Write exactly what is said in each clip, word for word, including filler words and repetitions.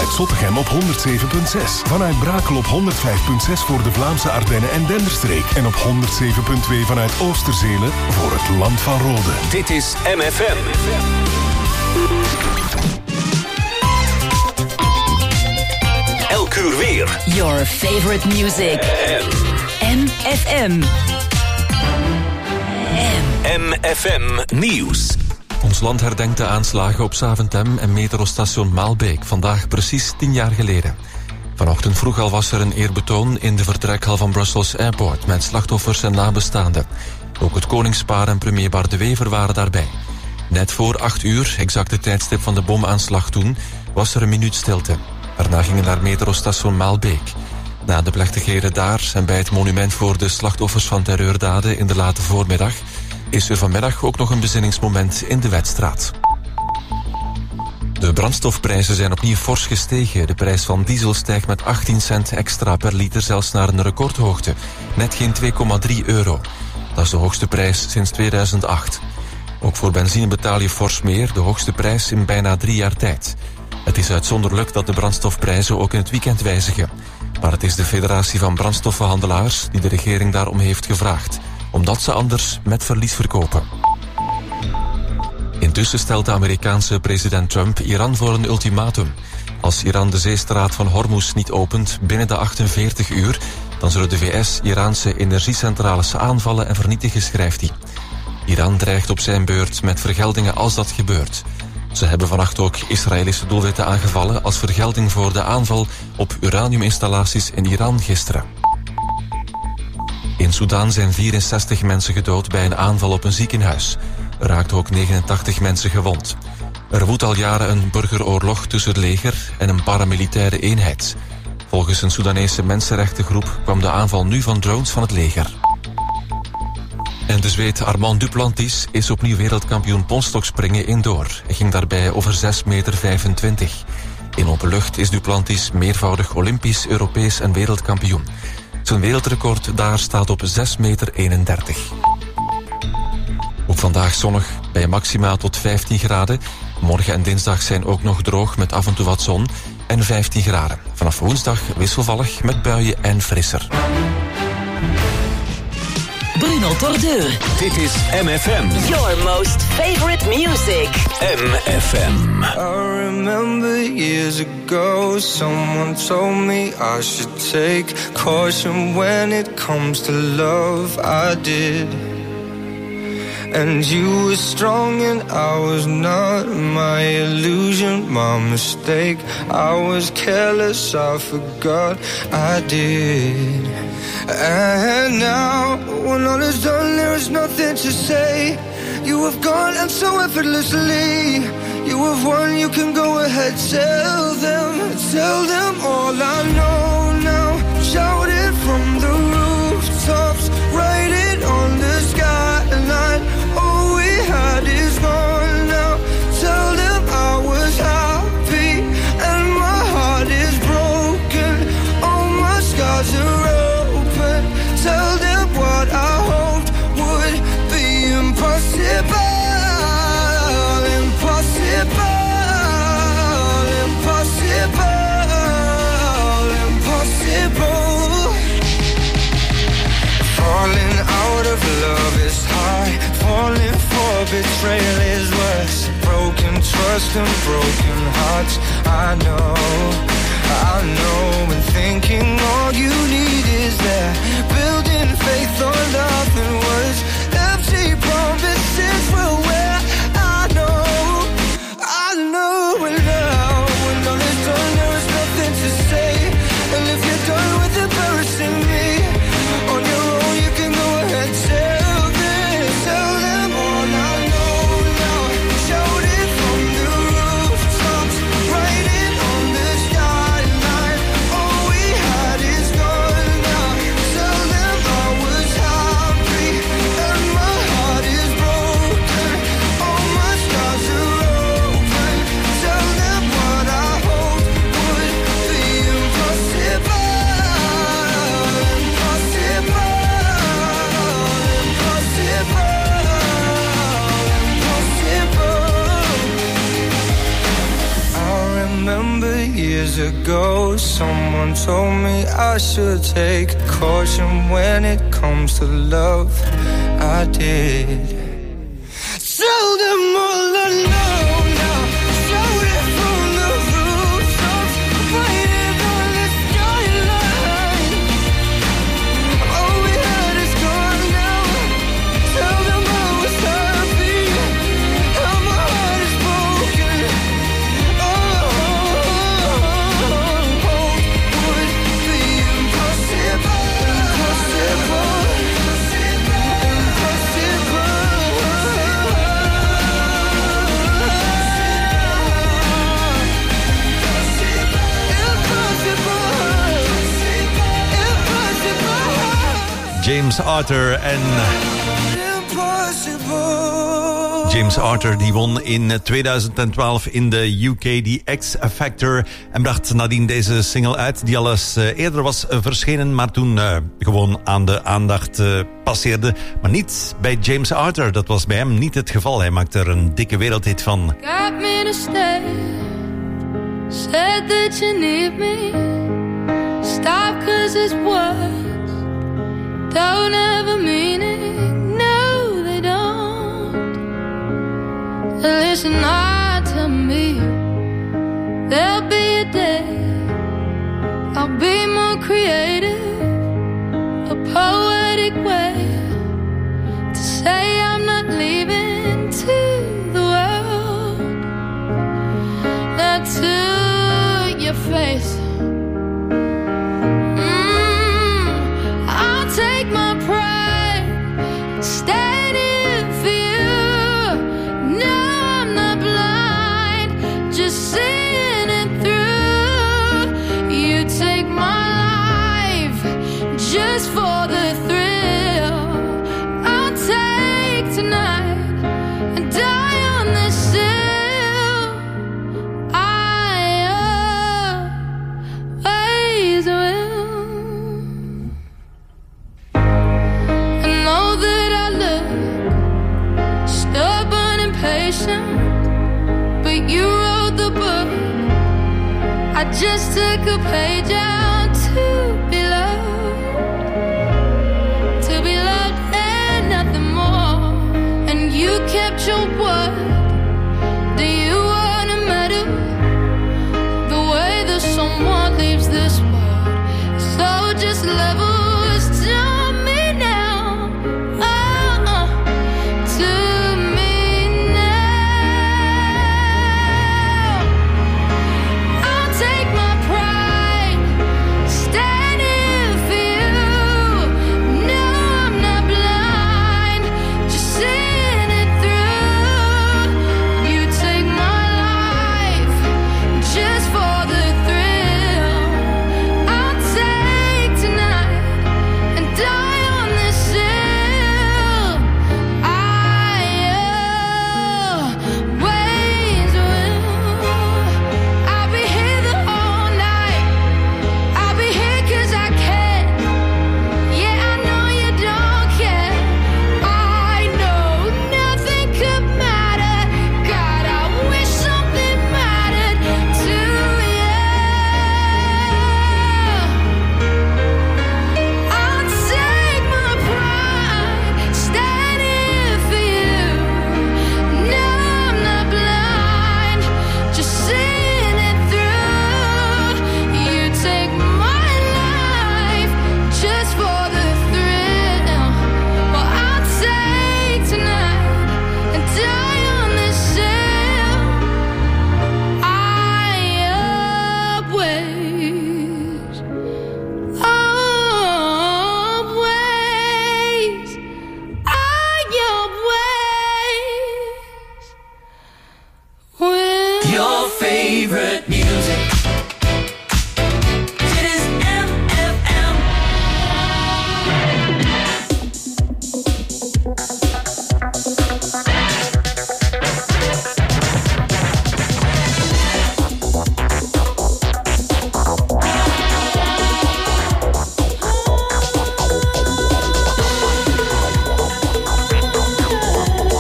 Vanuit Zottegem op honderd zeven komma zes. Vanuit Brakel op honderd vijf komma zes voor de Vlaamse Ardennen en Denderstreek. En op honderd zeven komma twee vanuit Oosterzelen voor het Land van Rode. Dit is M F M. Elk uur weer. Your favorite music. M F M. M F M Nieuws. Ons land herdenkt de aanslagen op Zaventem en metrostation Maalbeek vandaag precies tien jaar geleden. Vanochtend vroeg al was er een eerbetoon in de vertrekhal van Brussels Airport met slachtoffers en nabestaanden. Ook het koningspaar en premier Bart de Wever waren daarbij. Net voor acht uur, exact het tijdstip van de bomaanslag toen, was er een minuut stilte. Daarna gingen naar metrostation Maalbeek. Na de plechtigheden daar en bij het monument voor de slachtoffers van terreurdaden in de late voormiddag is er vanmiddag ook nog een bezinningsmoment in de Wetstraat. De brandstofprijzen zijn opnieuw fors gestegen. De prijs van diesel stijgt met achttien cent extra per liter, zelfs naar een recordhoogte. Net geen twee komma drie euro. Dat is de hoogste prijs sinds tweeduizend acht. Ook voor benzine betaal je fors meer, de hoogste prijs in bijna drie jaar tijd. Het is uitzonderlijk dat de brandstofprijzen ook in het weekend wijzigen. Maar het is de Federatie van Brandstoffenhandelaars die de regering daarom heeft gevraagd, omdat ze anders met verlies verkopen. Intussen stelt de Amerikaanse president Trump Iran voor een ultimatum. Als Iran de zeestraat van Hormuz niet opent binnen de achtenveertig uur... dan zullen de V S Iraanse energiecentrales aanvallen en vernietigen, schrijft hij. Iran dreigt op zijn beurt met vergeldingen als dat gebeurt. Ze hebben vannacht ook Israëlische doelwitten aangevallen als vergelding voor de aanval op uraniuminstallaties in Iran gisteren. In Soedan zijn vierenzestig mensen gedood bij een aanval op een ziekenhuis. Er raakten ook negenentachtig mensen gewond. Er woedt al jaren een burgeroorlog tussen het leger en een paramilitaire eenheid. Volgens een Soedanese mensenrechtengroep kwam de aanval nu van drones van het leger. En de Zweed Armand Duplantis is opnieuw wereldkampioen polstokspringen indoor. Hij ging daarbij over zes meter vijfentwintig. In open lucht is Duplantis meervoudig Olympisch, Europees en wereldkampioen. Zijn wereldrecord daar staat op zes meter eenendertig. Ook vandaag zonnig, bij maximaal tot vijftien graden. Morgen en dinsdag zijn ook nog droog met af en toe wat zon en vijftien graden. Vanaf woensdag wisselvallig met buien en frisser. Bruno Tordeur. Dit is M F M. Your most favorite music. M F M. I remember years ago, someone told me I should take caution when it comes to love. I did. And you were strong and I was not. My illusion, my mistake. I was careless, I forgot I did. And now, when all is done, there is nothing to say. You have gone and so effortlessly. You have won, you can go ahead, tell them, tell them all I know now. Shout it from the rooftops, write it on the skyline. All we had is gone now. Tell them I was happy and my heart is broken. All my scars are open. Tell them what I hoped would be impossible. Impossible. Impossible. Impossible. Falling out of love is hard. Falling for betrayal is worse. Broken trust and broken hearts. I know, I know. And thinking all you need is that. Building faith on nothing words. Empty promises will wear. I know, I know. And now, when all is done, there is nothing to say. And if you're done with embarrassing me, on your own you can go ahead, tell them, tell them all I know now. Shout it from the rooftops, write it on the skyline. All we had is gone now. Tell them I was happy and my heart is broken. years ago, someone told me I should take caution when it comes to love. I did. Tell them all I know now. Shout it from the rooftops, waiting on the skyline. All we had is gone now. Tell them I was happy, how my heart is broken. Oh, hope would be impossible, impossible, impossible. James Arthur en... James Arthur die won in tweeduizend twaalf in de U K die X Factor en bracht nadien deze single uit die al eens eerder was verschenen, maar toen uh, gewoon aan de aandacht uh, passeerde. Maar niet bij James Arthur, dat was bij hem niet het geval. Hij maakte er een dikke wereldhit van. Got me to stay, said that you need me, stop cause it's words don't ever mean it, no they don't. Listen, I tell me there'll be a day I'll be more creative, a poetic way to say I'm not leaving to the world. Now to your face, take my pride, standing for you. No, I'm not blind, just seeing it through. You take my life just for the thrill. I'll take tonight and die on this hill. I always will. But you wrote the book, I just took a page out to be loved, to be loved and nothing more. And you kept your word. Do you want to medal the way that someone leaves this world? So just level to me now, oh, uh, to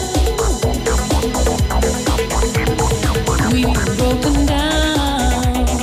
broken down.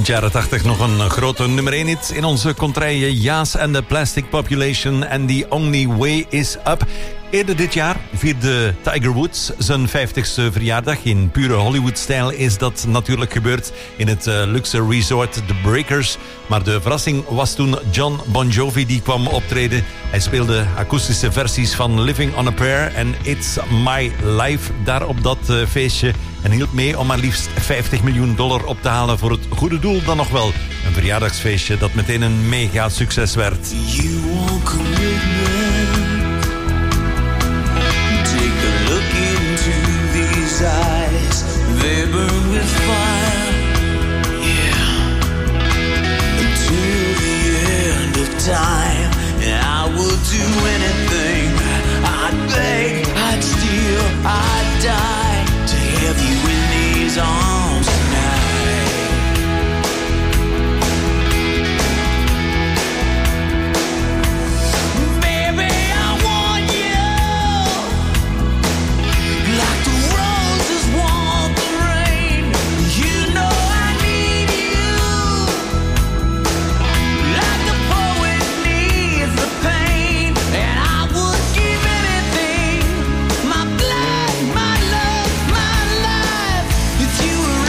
Eind jaren tachtig nog een grote nummer één hit in onze contraille. Yaas and the Plastic Population and The Only Way Is Up. Eerder dit jaar vierde Tiger Woods zijn vijftigste verjaardag. In pure Hollywood-stijl is dat natuurlijk gebeurd in het uh, luxe resort The Breakers. Maar de verrassing was toen John Bon Jovi die kwam optreden. Hij speelde akoestische versies van Living on a Prayer en It's My Life daar op dat uh, feestje. En hielp mee om maar liefst vijftig miljoen dollar op te halen voor het goede doel dan nog wel. Een verjaardagsfeestje dat meteen een mega succes werd. You want commitment. Take a look into these eyes. They burn with fire. Yeah. Until the end of time. And I will do anything. I'd beg, I'd steal, I'd die to have you in these arms tonight. Baby, I want you like the roses want the rain. You know I need you like the poet needs the pain. And I would give anything, my blood, my love, my life, if you were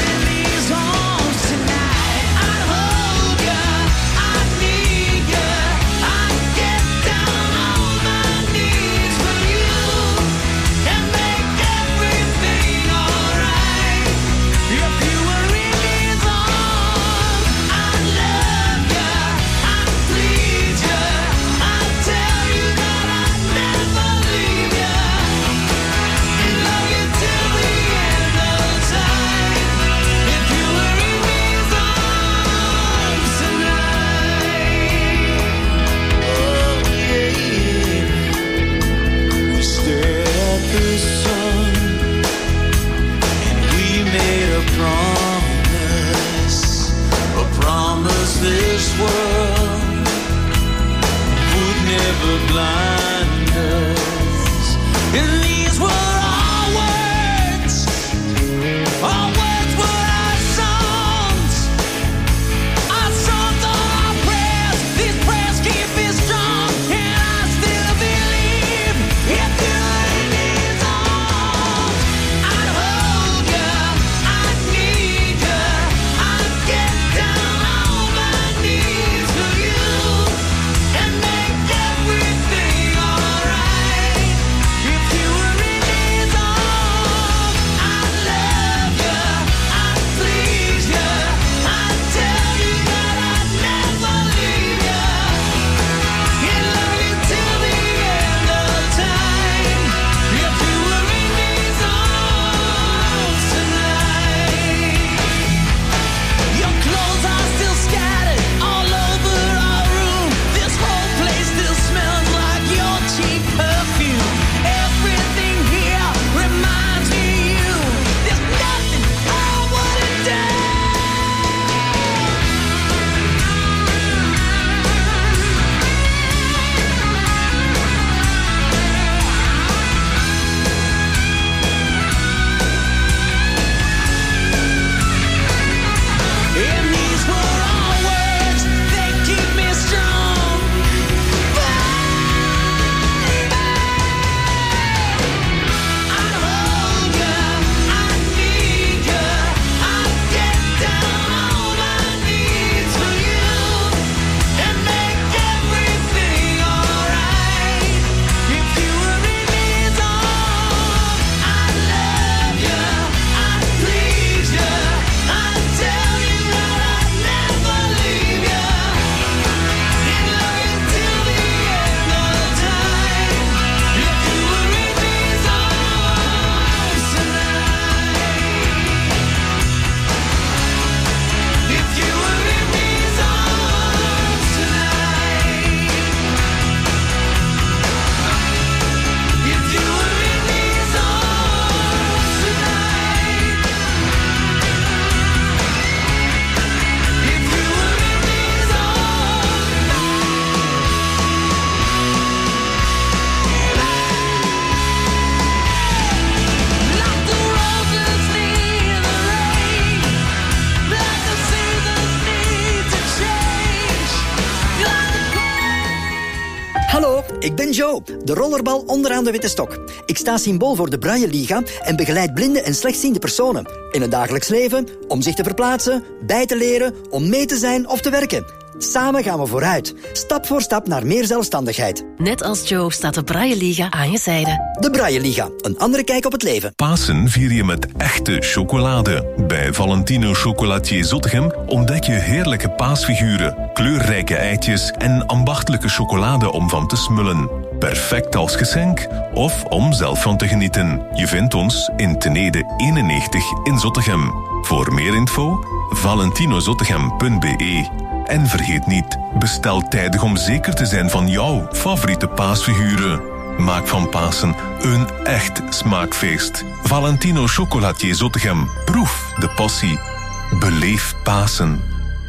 Ik ben Joe, de rollerbal onderaan de witte stok. Ik sta symbool voor de Braille Liga en begeleid blinde en slechtziende personen. In het dagelijks leven, om zich te verplaatsen, bij te leren, om mee te zijn of te werken. Samen gaan we vooruit, stap voor stap naar meer zelfstandigheid. Net als Joe staat de Braille Liga aan je zijde. De Braille Liga, een andere kijk op het leven. Pasen vier je met echte chocolade. Bij Valentino Chocolatier Zottegem ontdek je heerlijke paasfiguren, kleurrijke eitjes en ambachtelijke chocolade om van te smullen. Perfect als geschenk of om zelf van te genieten. Je vindt ons in Tenede eenennegentig in Zottegem. Voor meer info, valentinozottegem punt be. En vergeet niet, bestel tijdig om zeker te zijn van jouw favoriete paasfiguren. Maak van Pasen een echt smaakfeest. Valentino Chocolatier Zottegem. Proef de passie. Beleef Pasen.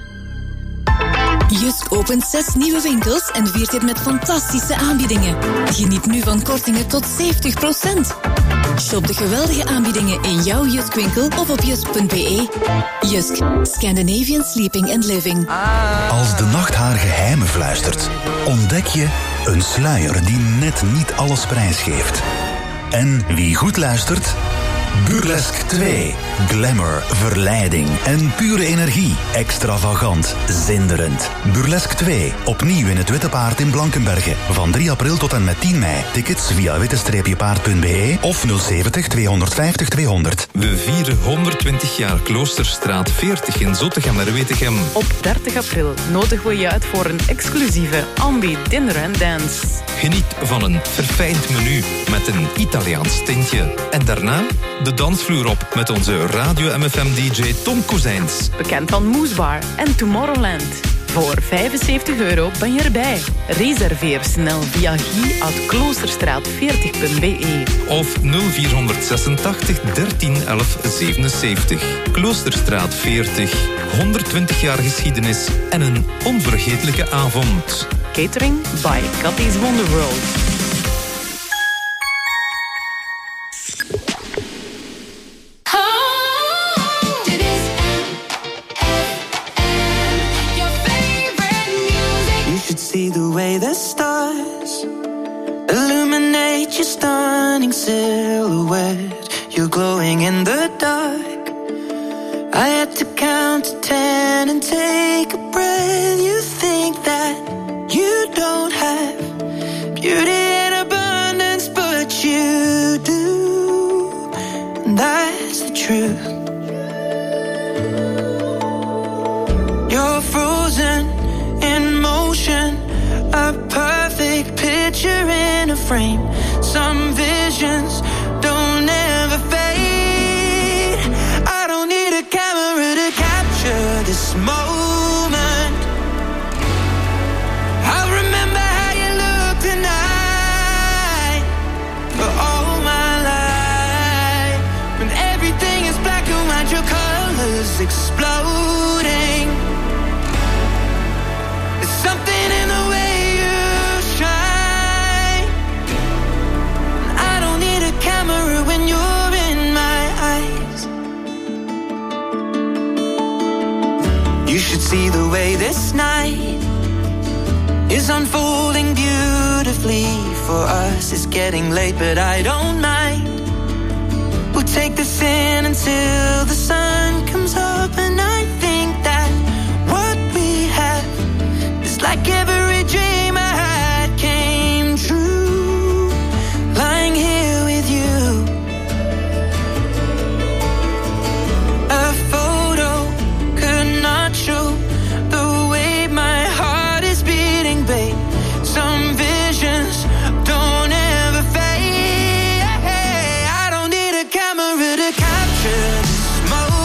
Jusk opent zes nieuwe winkels en viert dit met fantastische aanbiedingen. Geniet nu van kortingen tot zeventig procent. Shop de geweldige aanbiedingen in jouw Jusk-winkel of op jusk punt be. Jusk, Scandinavian Sleeping and Living. Als de nacht haar geheimen fluistert, ontdek je een sluier die net niet alles prijsgeeft. En wie goed luistert... Burlesque twee. Glamour, verleiding en pure energie. Extravagant, zinderend. Burlesque twee. Opnieuw in het Witte Paard in Blankenberge. Van drie april tot en met tien mei. Tickets via witte paard punt be of nul zeventig tweehonderdvijftig tweehonderd. We vieren honderdtwintig jaar Kloosterstraat veertig in Zottegem-Merwetegem. Op dertig april nodigen we je uit voor een exclusieve Ambi Dinner and Dance. Geniet van een verfijnd menu met een Italiaans tintje. En daarna de dansvloer op met onze Radio M F M D J Tom Kozijns. Bekend van Moesbar en Tomorrowland. Voor vijfenzeventig euro ben je erbij. Reserveer snel via guy at kloosterstraat veertig punt be. Of nul vierhonderdzesentachtig dertien elf zevenenzeventig. Kloosterstraat veertig. honderdtwintig jaar geschiedenis en een onvergetelijke avond. Catering by Cathy's Wonder World. See the way the stars illuminate your stunning silhouette. You're glowing in the dark. I had to count to ten and take a breath. You think that you don't have beauty in abundance, but you do. And that's the truth. You're frozen in motion, a perfect picture in a frame. Some visions don't ever fade. I don't need a camera to capture this moment. I'll remember how you look tonight for all my life. When everything is black and white, your colors exploding. Something in the way you shine. I don't need a camera when you're in my eyes. You should see the way this night is unfolding beautifully. For us it's getting late, but I don't mind. We'll take this in until the sun comes up. And I think that what we have, like every dream I had came true. Lying here with you. A photo could not show the way my heart is beating, babe. Some visions don't ever fade. I don't need a camera to capture this moment.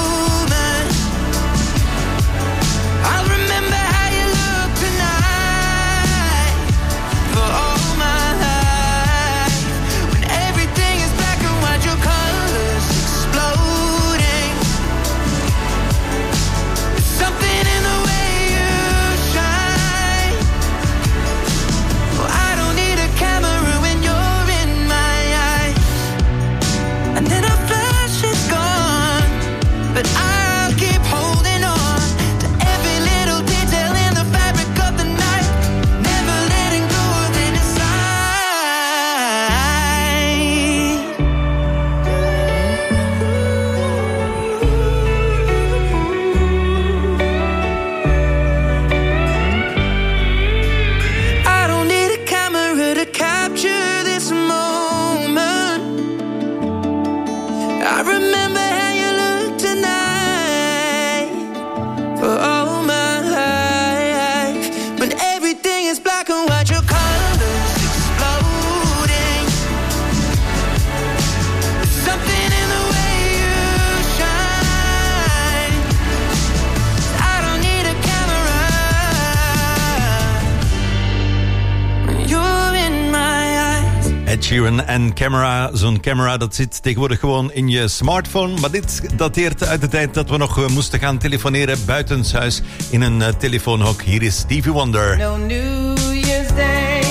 Sheeran en camera. Zo'n camera dat zit tegenwoordig gewoon in je smartphone. Maar dit dateert uit de tijd dat we nog uh, moesten gaan telefoneren buitenshuis in een uh, telefoonhok. Hier is Stevie Wonder. No New Year's Day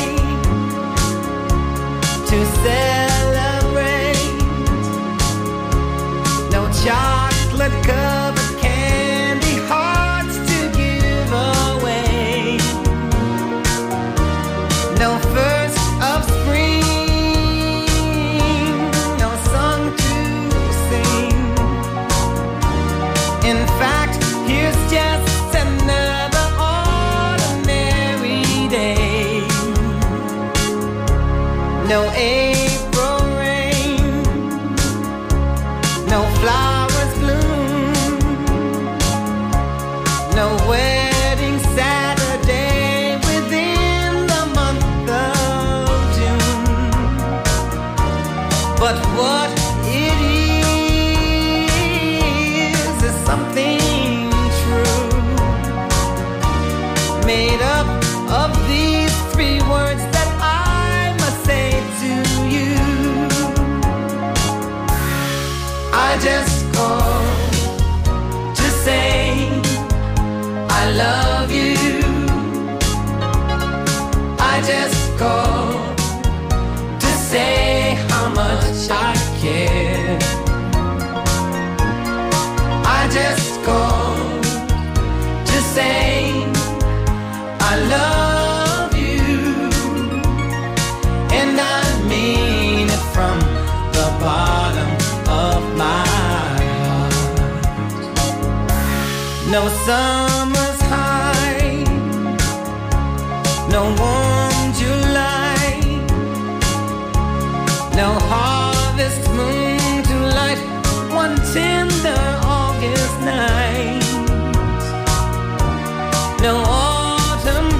to celebrate. No chocolate covered candy hearts to give away. No first of spring, no song to sing. In fact, here's just another ordinary day. No April rain, no flowers bloom, no wedding Saturday within the month of June. But what it is is something true, made up of these three words that I must say to you. I just called to say I love you. I just called to say how much I care. I just called to say I love you, and I mean it from the bottom of my heart. No summer's high, no warm July, no harvest moon to light one tender August night, no autumn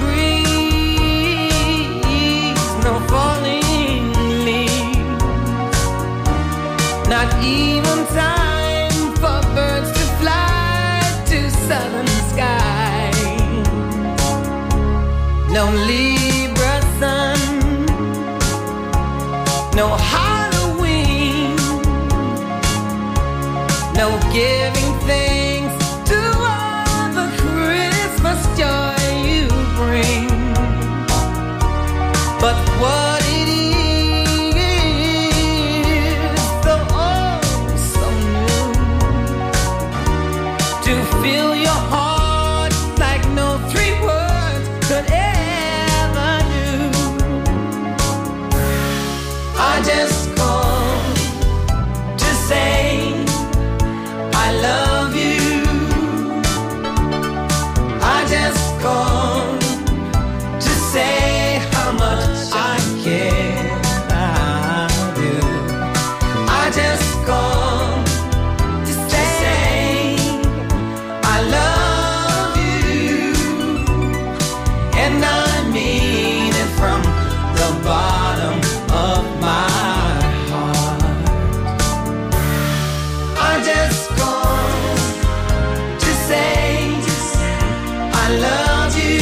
breeze, no falling leaves, not even time for birds to fly to southern skies, no Libra sun, no Halloween, no giving thanks to all the Christmas joy you bring. But what it is, so oh, so new, to fill your heart like no three words could ever do. I just called to say I love you. I just called to say how much I care. I do. I just called to say I love you, and I mean it from the bottom of my heart. I just called to say I love you.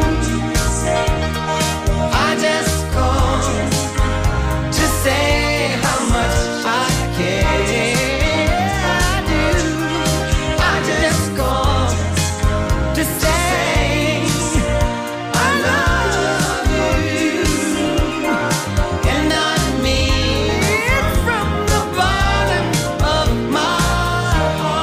I just called to say how much I care. I do. I just called to say I love you, and I mean it from the bottom of my heart.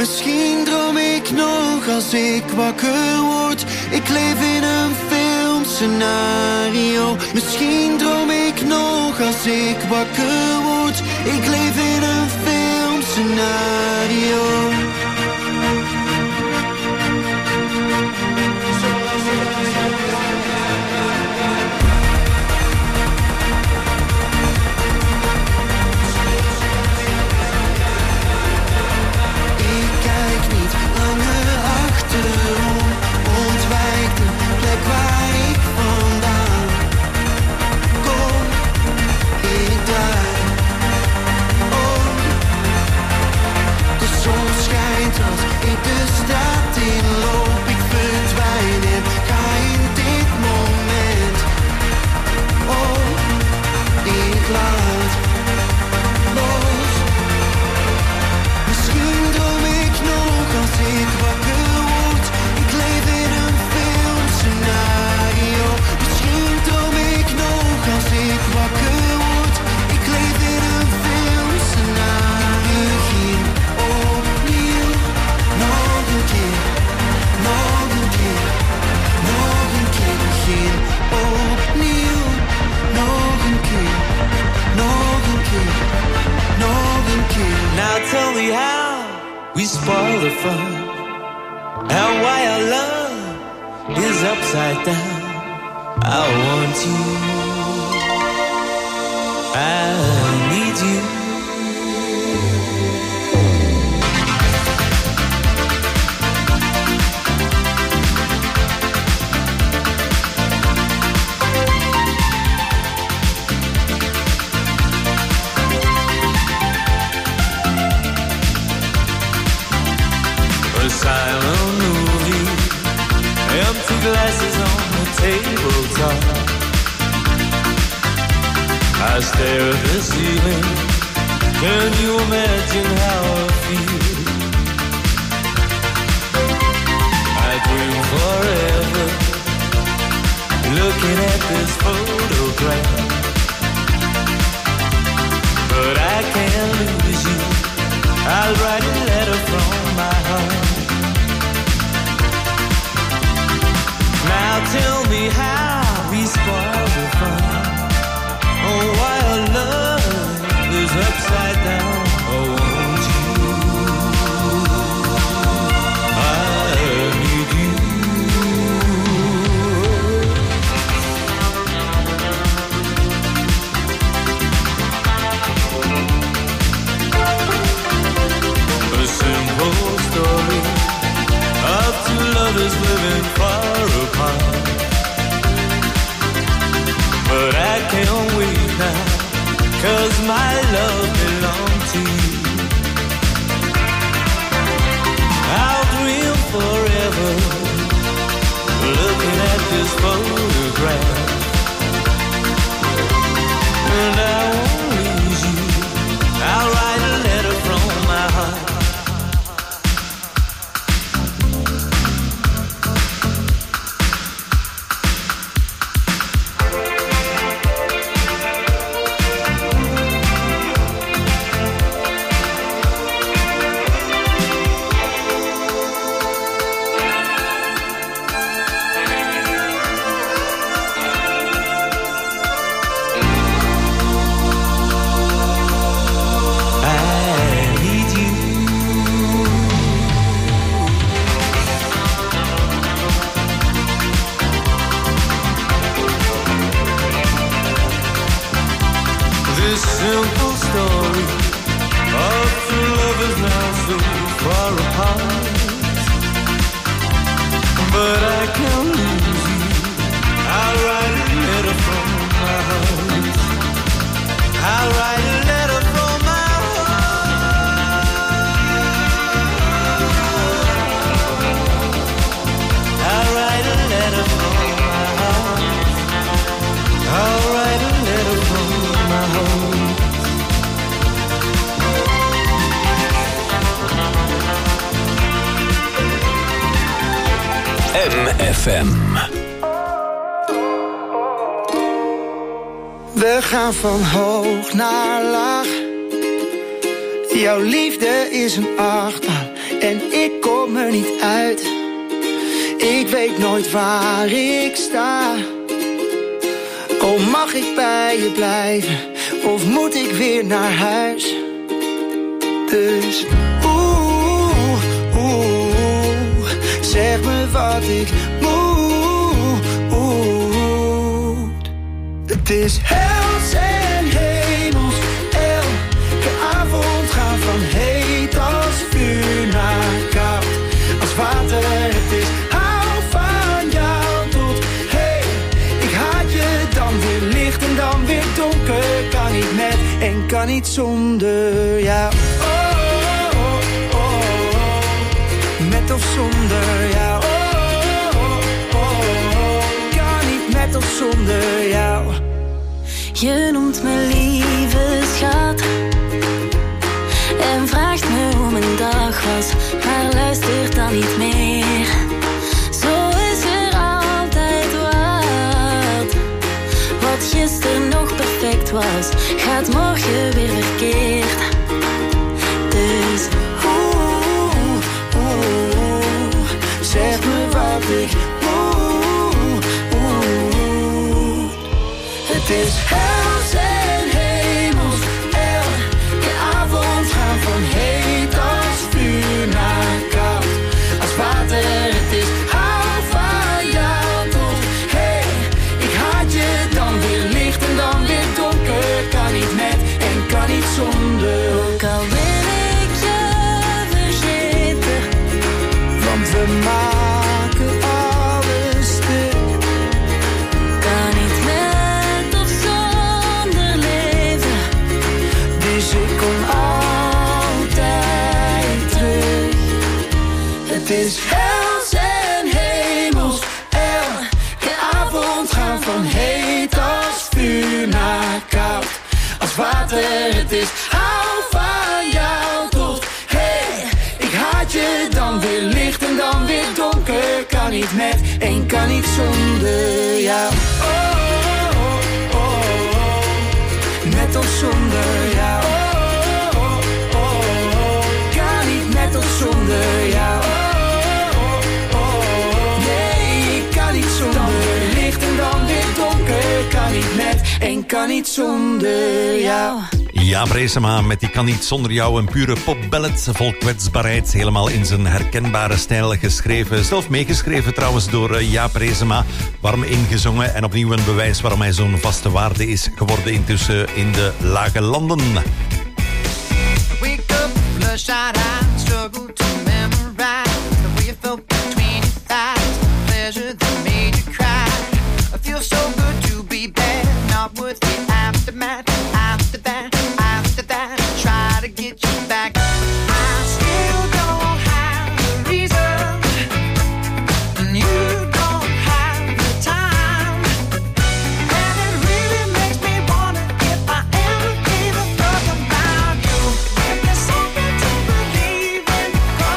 Misschien droom ik nog als ik wakker word. Ik leef in een filmscenario. Misschien droom ik nog als ik wakker word. Ik leef in een filmscenario. Tell me how we spoil the fun, and why our love is upside down. I want you, I need you. Silent movie, empty glasses on the tabletop. I stare at the ceiling. Can you imagine how I feel? I dream forever, looking at this photograph. But I can't lose you. I'll write a letter from my heart. Now tell me how we spoil the fun. Oh, why our love is upside down. Oh, won't you? I need you. A simple story of two lovers living far apart. But I can't wait now, 'cause my love belongs to you. I'll dream forever, looking at this photograph. And I won't lose you. I'll write a letter from my heart. Simple story of two lovers now so far apart. But I can't lose you. I'll write a letter from my heart. I'll write a letter from my heart. I'll write a letter from my heart. I'll write a letter from my heart. M F M. We gaan van hoog naar laag. Jouw liefde is een achtbaan en ik kom er niet uit. Ik weet nooit waar ik sta. Oh, mag ik bij je blijven? Of moet ik weer naar huis? Dus oeh, oeh, zeg me wat ik moet. Het is hels en hemels. Elke avond gaan van heet als vuur naar koud als water. Het is hou van jou tot hey. Ik haat je, dan weer licht en dan weer donker. Kan niet met en kan niet zonder jou. Oh, oh, oh, oh. Met of zonder jou. Oh, oh, oh, oh. Kan niet met of zonder jou. Je noemt me lieve schat en vraagt me hoe mijn dag was, maar luistert dan niet meer. Zo is er altijd wat. Wat gisteren nog perfect was, gaat morgen weer verkeerd. Dus oeh, oeh, zeg me wat ik moet. Het is hels en hemels. Elke avond gaan van heet als vuur naar koud als water. Het is hou van jou tot hey. Ik haat je, dan weer licht en dan weer donker. Kan niet met en kan niet zonder. Ook al wil ik je vergeten, want we maken alles stuk. Kan niet met of zonder leven, dus ik kom altijd terug. Het is hels en hemels. Elke avond gaan van heet als vuur naar koud als water. Het is hou van jou tot hey. Ik haat je, dan weer licht en dan weer donker. Kan niet met en kan niet zonder jou. Oh, oh, oh, oh. Met of zonder jou. Oh, oh, oh, oh. Kan niet met of zonder jou. Oh, oh, oh. Nee, ik kan niet zonder. Dan weer licht en dan weer donker. Kan niet met en kan niet zonder jou. Jaap Reesema met die Kan niet zonder jou, een pure popballet vol kwetsbaarheid, helemaal in zijn herkenbare stijl geschreven. Zelf meegeschreven trouwens door Jaap Reesema, warm ingezongen en opnieuw een bewijs waarom hij zo'n vaste waarde is geworden intussen in de lage landen. Wake up, bloodshot eyes, struggle to memorize the way you felt between your thighs, pleasure that made you cry. I feel so good to be bad, not worth the aftermath. After that, after that, try to get you back. I still don't have the reason, and you don't have the time. And it really makes me wonder if I ever gave a fuck about you. If there's something to believe in,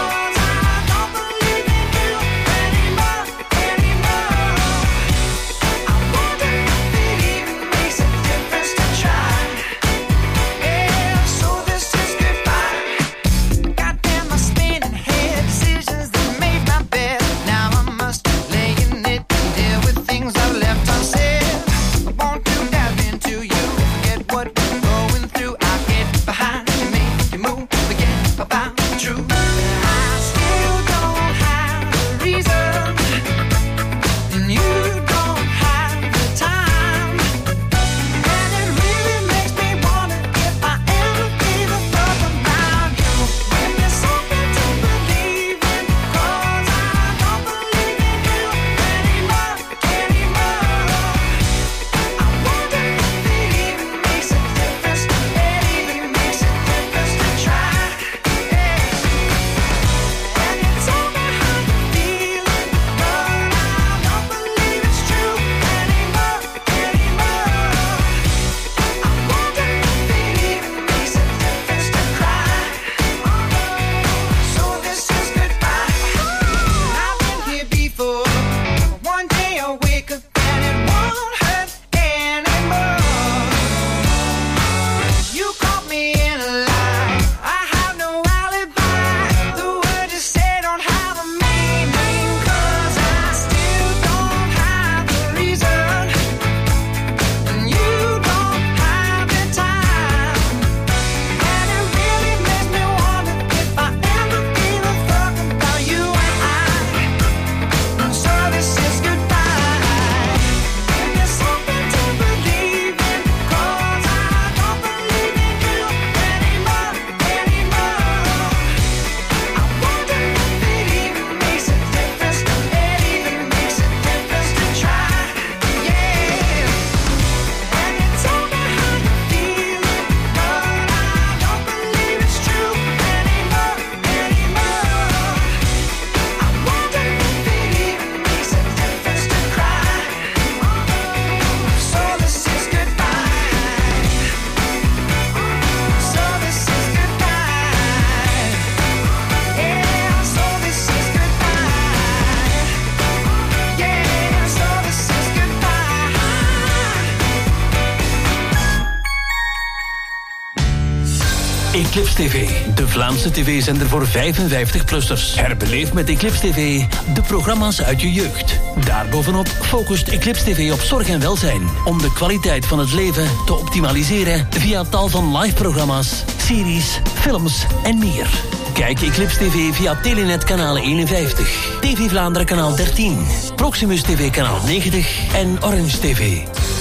Eclipse T V, de Vlaamse tv-zender voor vijfenvijftig-plussers. Herbeleef met Eclipse T V de programma's uit je jeugd. Daarbovenop focust Eclipse T V op zorg en welzijn, om de kwaliteit van het leven te optimaliseren via tal van live-programma's, series, films en meer. Kijk Eclipse T V via Telenet kanaal eenenvijftig, T V Vlaanderen kanaal dertien, Proximus T V kanaal negentig en Orange T V.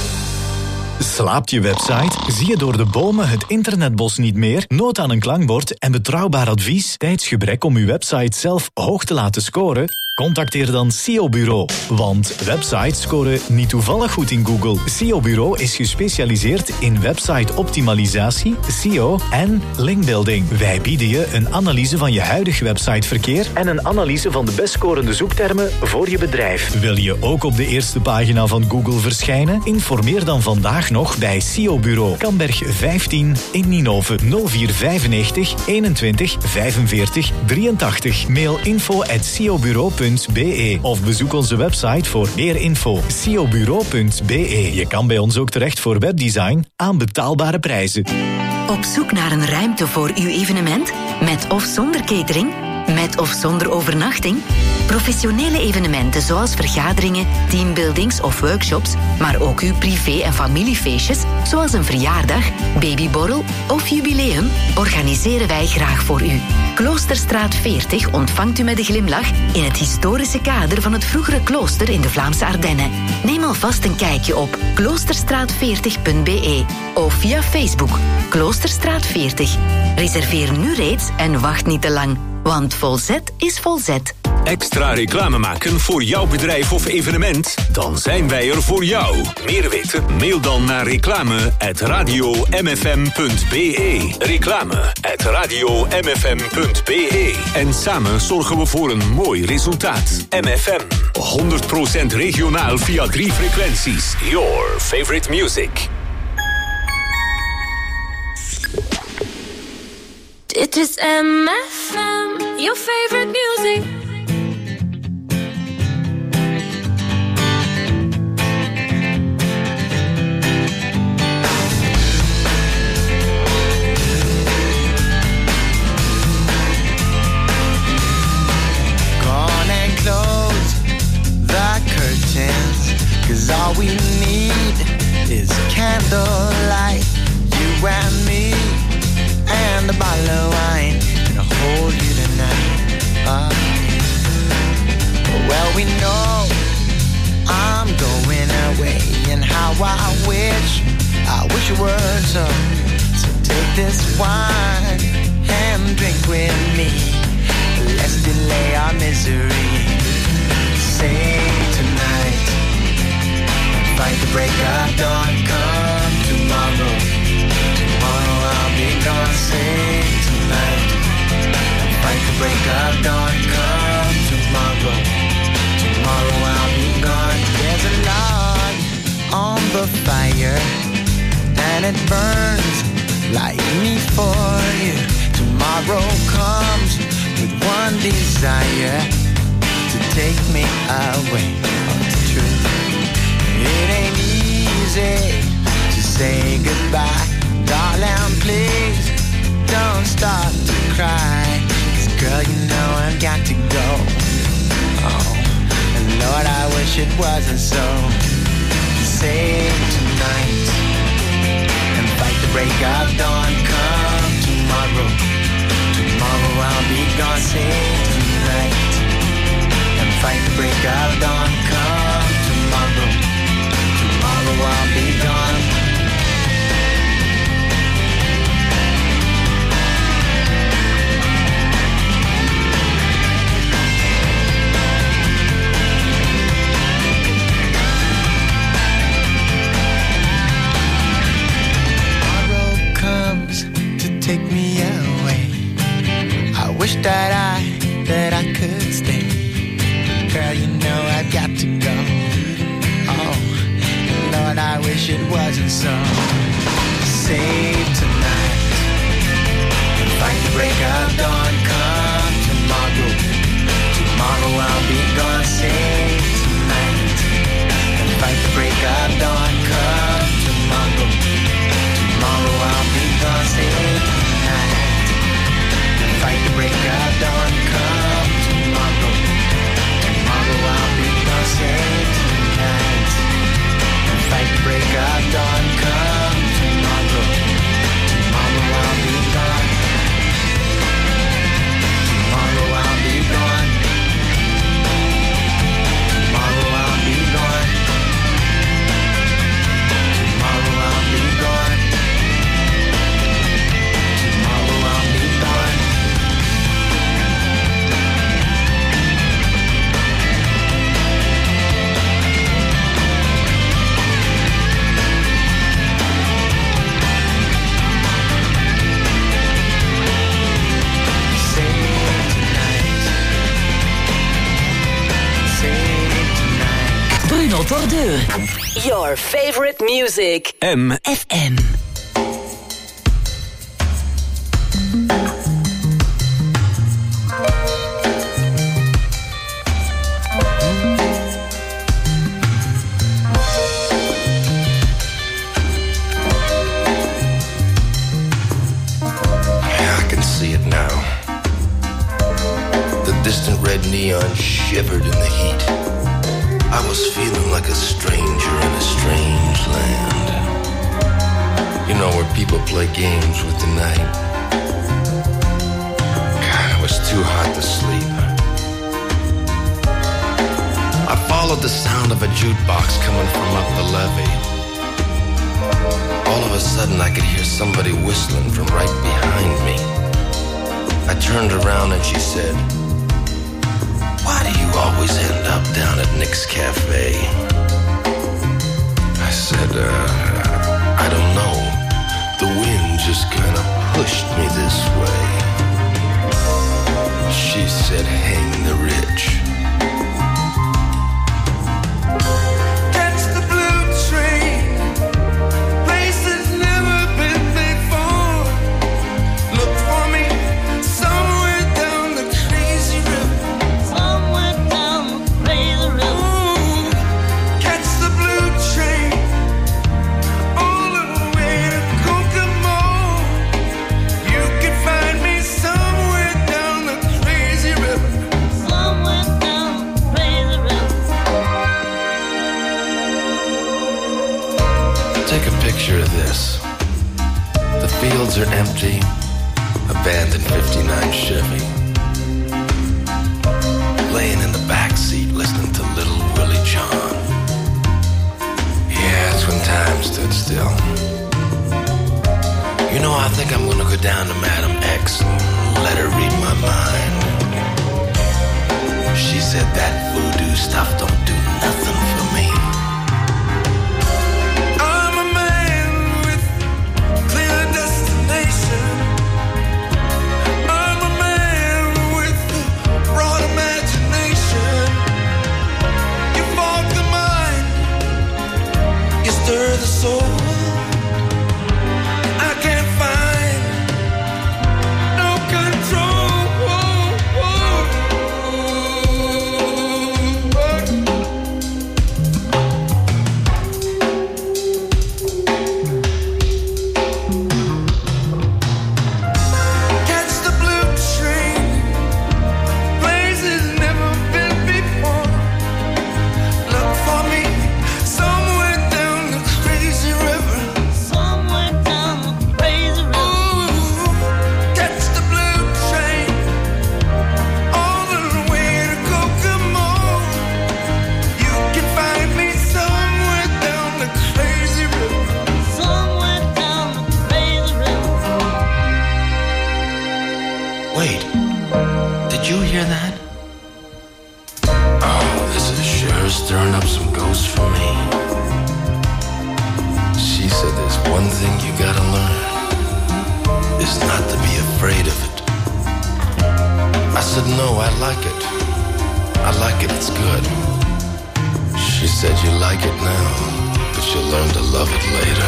Slaapt je website? Zie je door de bomen het internetbos niet meer? Nood aan een klankbord en betrouwbaar advies? Tijdsgebrek om uw website zelf hoog te laten scoren? Contacteer dan S E O Bureau. Want websites scoren niet toevallig goed in Google. S E O Bureau is gespecialiseerd in website-optimalisatie, S E O en linkbuilding. Wij bieden je een analyse van je huidig websiteverkeer en een analyse van de best scorende zoektermen voor je bedrijf. Wil je ook op de eerste pagina van Google verschijnen? Informeer dan vandaag nog bij S E O Bureau. Kamberg vijftien in Ninove. nul vier vijfennegentig eenentwintig vijfenveertig drieëntachtig. Mail info at s e o bureau punt b e of bezoek onze website voor meer info. s e o bureau punt b e. Je kan bij ons ook terecht voor webdesign aan betaalbare prijzen. Op zoek naar een ruimte voor uw evenement? Met of zonder catering? Met of zonder overnachting? Professionele evenementen zoals vergaderingen, teambuildings of workshops, maar ook uw privé- en familiefeestjes, zoals een verjaardag, babyborrel of jubileum, organiseren wij graag voor u. Kloosterstraat veertig ontvangt u met een glimlach in het historische kader van het vroegere klooster in de Vlaamse Ardennen. Neem alvast een kijkje op kloosterstraat veertig punt b e of via Facebook Kloosterstraat veertig. Reserveer nu reeds en wacht niet te lang, want Volzet is Volzet. Extra reclame maken voor jouw bedrijf of evenement? Dan zijn wij er voor jou. Meer weten? Mail dan naar reclame at radio m f m punt b e. Reclame at radio m f m punt b e. En samen zorgen we voor een mooi resultaat. M F M, honderd procent regionaal via drie frequenties. Your favorite music. Dit is M F M, your favorite music. Close the curtains, 'cause all we need is candlelight. You and me and a bottle of wine, gonna hold you tonight. Oh, well, we know I'm going away, and how I wish, I wish it were so. So take this wine and drink with me. Let's delay our misery. Say tonight, fight the break of dawn. Come tomorrow, tomorrow I'll be gone. Say tonight, fight the break of dawn. Come tomorrow, tomorrow I'll be gone. There's a log on the fire, and it burns like me for you. Tomorrow comes with one desire, to take me away. Oh, it's true. It ain't easy to say goodbye. Darling, please don't start to cry. 'Cause girl, you know I've got to go. Oh, and Lord, I wish it wasn't so. Save tonight and fight the break of dawn. Come tomorrow, tomorrow I'll be gone. Save tonight and fight the break of dawn. Come tomorrow, tomorrow I'll be gone. Take me away. I wish that I, that I could stay. Girl, you know I've got to go. Oh, Lord, I wish it wasn't so. Save tonight and fight the break of dawn. Come tomorrow, tomorrow I'll be gone. Save tonight and fight the break of dawn. Come tomorrow, tomorrow I'll be gone. Save tonight Notre deux. Your favorite music. M. F M. Distant red neon shivered in the heat. I was feeling like a stranger in a strange land. You know, where people play games with the night. God, it was too hot to sleep. I followed the sound of a jukebox coming from up the levee. All of a sudden I could hear somebody whistling from right behind me. I turned around and she said, "Why do you always end up down at Nick's Cafe?" I said, uh, I don't know. The wind just kind of pushed me this way. She said, "Hang the rich." Catch the blue train, places never been before. Look for me somewhere down the crazy river. Take a picture of this. The fields are empty, abandoned fifty-nine Chevy. Laying in the back seat listening to Little Willie John. Yeah, that's when time stood still. You know, I think I'm gonna go down to Madam X and let her read my mind. She said that voodoo stuff don't do nothing for me. Stir the soul. I can't find no control. Catch the blue train, places never been before. Look for me somewhere down the crazy river. Somewhere down the crazy river. Ooh, catch the blue train all the way to Kokomo. You can find me somewhere down the crazy river. Somewhere down the crazy river. Wait, did you hear that? Oh, this is sure stirring up some ghosts for me. She said there's one thing you gotta learn, is not to be afraid of it. I said, no, I like it. I like it, it's good. She said, you like it now, but you'll learn to love it later.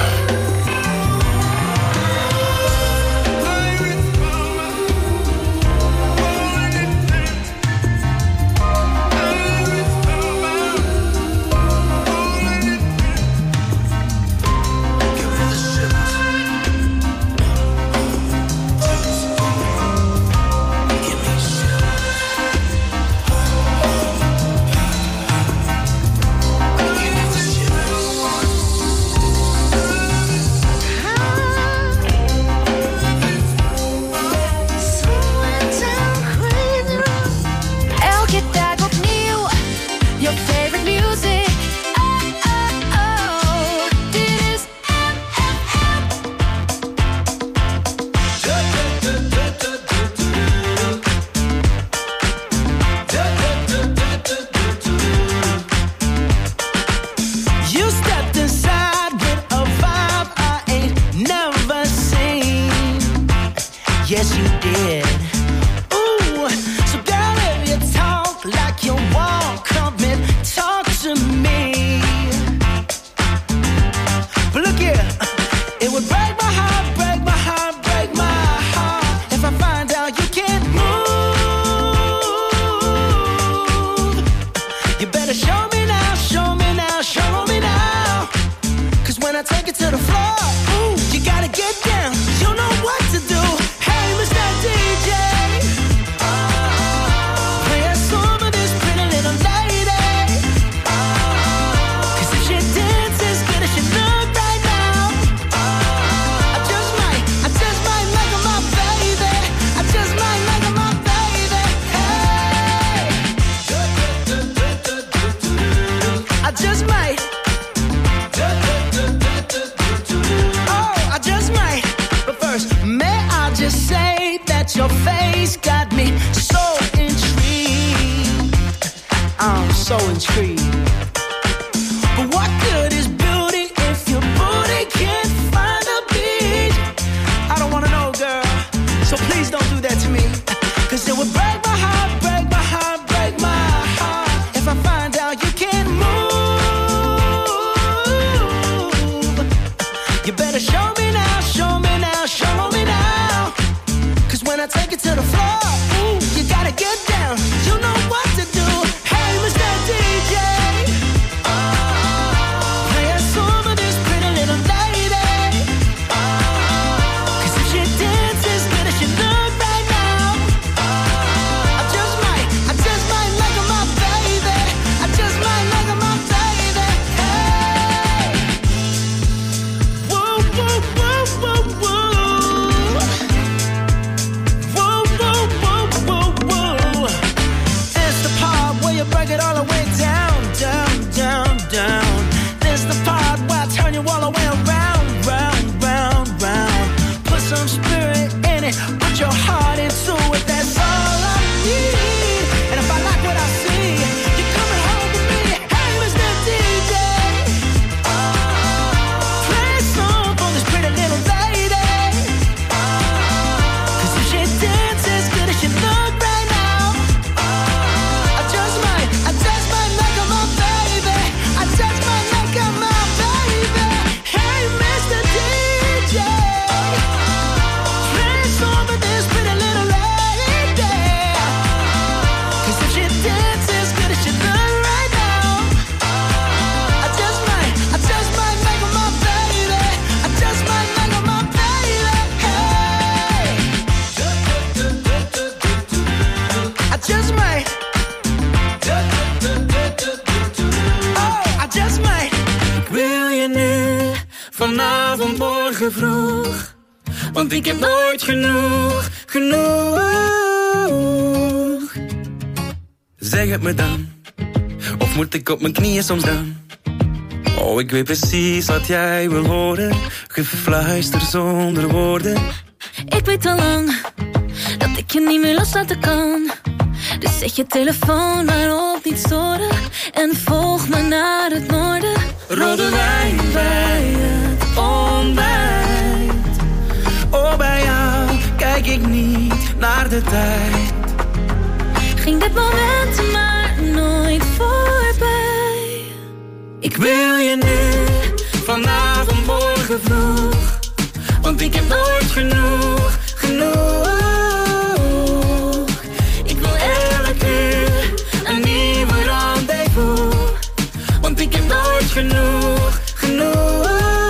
so intrigued. But what good is beauty if your booty can't find a beat? I don't wanna know, girl, so please don't do that to me. Cause it would break my heart, break my heart, break my heart if I find out you can't move. You better show me now, show me now, show me now. Cause when I take it to the floor, ooh, you gotta get down. You know what to do. Hey, Mister D J, play a song for this pretty little lady. Cause if she dances good as she look right now, I just might, I just might like her my baby. I just might like her my baby. Hey, whoa, whoa, whoa, whoa, whoa. Whoa, whoa, whoa, whoa, whoa. It's the part where you break it all the way down, down, down, down. This the part where I turn you all the way around, round, round, round. Put some spirit in it, put your heart into it. That's all I need. And if I like what I see, you're coming home with me. Hey, Mister D J, play a song for this pretty little lady. Cause if she dances good as she look right now, I just might, I just might make her my baby. I just might make her my baby. Hey, Mister D J, play a song for this pretty little lady. Cause if she dances good as she look right now, I just might, I just might make her my baby. I just might make her my baby. Hey, I just might. Oh, I just might. Ik wil je nu, vanavond, morgen vroeg. Want ik heb nooit genoeg, genoeg. Zeg het me dan, of moet ik op mijn knieën soms dan? Oh, ik weet precies wat jij wil horen. Gefluister zonder woorden. Ik weet al lang dat ik je niet meer loslaten kan. Dus zet je telefoon maar op niet storen. En volg me naar het noorden. Rode wijn bij het ontbijt. Oh, bij jou kijk ik niet naar de tijd. Ging dit moment maar nooit voorbij. Ik wil je nu, vanavond, morgen vroeg. Want ik heb nooit genoeg, genoeg. Ik wil elke uur een nieuwe rendezvous. Want ik heb nooit genoeg, genoeg.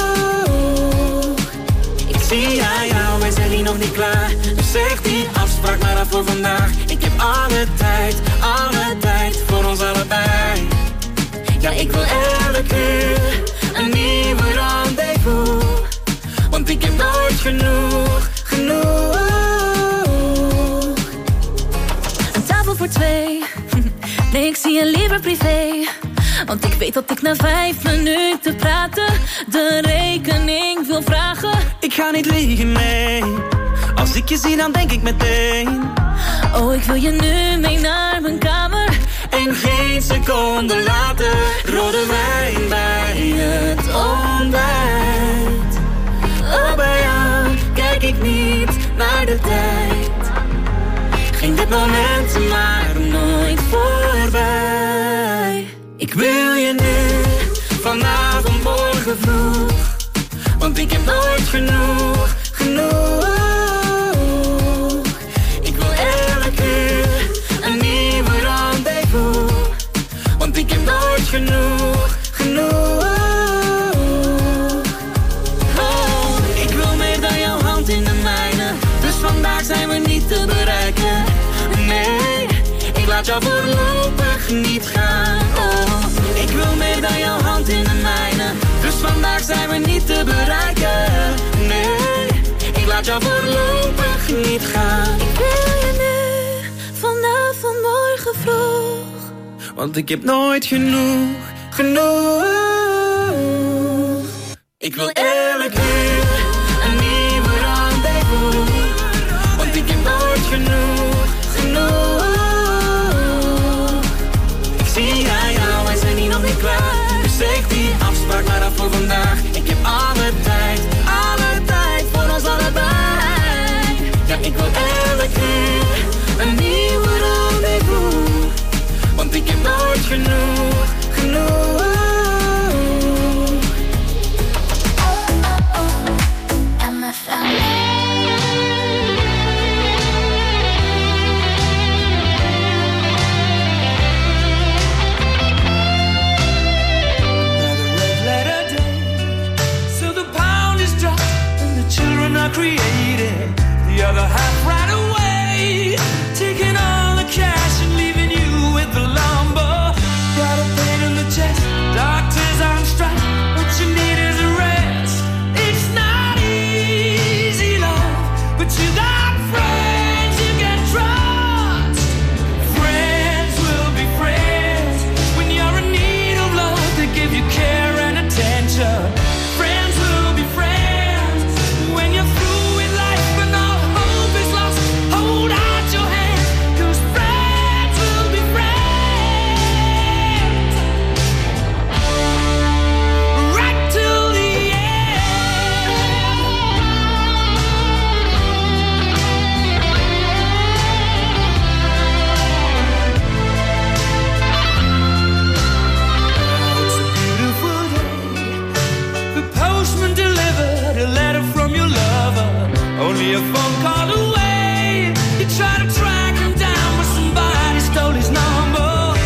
Ik zie aan jou, wij zijn hier nog niet klaar. Dus zeg die afspraak maar af voor vandaag. Ik heb alle tijd, alle tijd voor ons allebei. Ja, ik wil elke uur een nieuwe rendezvous. Want ik heb nooit genoeg, genoeg. Een tafel voor twee. Nee, ik zie je liever privé. Want ik weet dat ik na vijf minuten praten de rekening wil vragen. Ik ga niet liegen, nee. Als ik je zie, dan denk ik meteen. Oh, ik wil je nu mee naar mijn kamer. En geen seconde later, rode wijn bij het ontbijt. Oh, bij jou kijk ik niet naar de tijd. Ging dit moment maar nooit voorbij. Ik wil je nu, vanavond, morgen vroeg. Want ik heb nooit genoeg, genoeg. Ik wil elke uur een nieuwe rendezvous. Want ik heb nooit genoeg, genoeg. Oh, ik wil meer dan jouw hand in de mijne. Dus vandaag zijn we niet te bereiken. Nee, ik laat jou voorlopig niet gaan. Oh, ik wil meer dan jouw hand in de mijne. Dus vandaag zijn we niet te bereiken. Nee, ik laat jou voorlopig niet gaan. Ik wil je nu, vanavond, morgen vroeg. Want ik heb nooit genoeg, genoeg. Ik wil elke uur een nieuwe rendezvous. Want ik heb nooit genoeg, genoeg. Ik zie aan voor vandaag. Ik heb alle tijd, alle tijd voor ons allebei. Ja, ik wil elke keer een nieuwe rendezvous. Want ik heb nooit genoeg, genoeg. Created the other half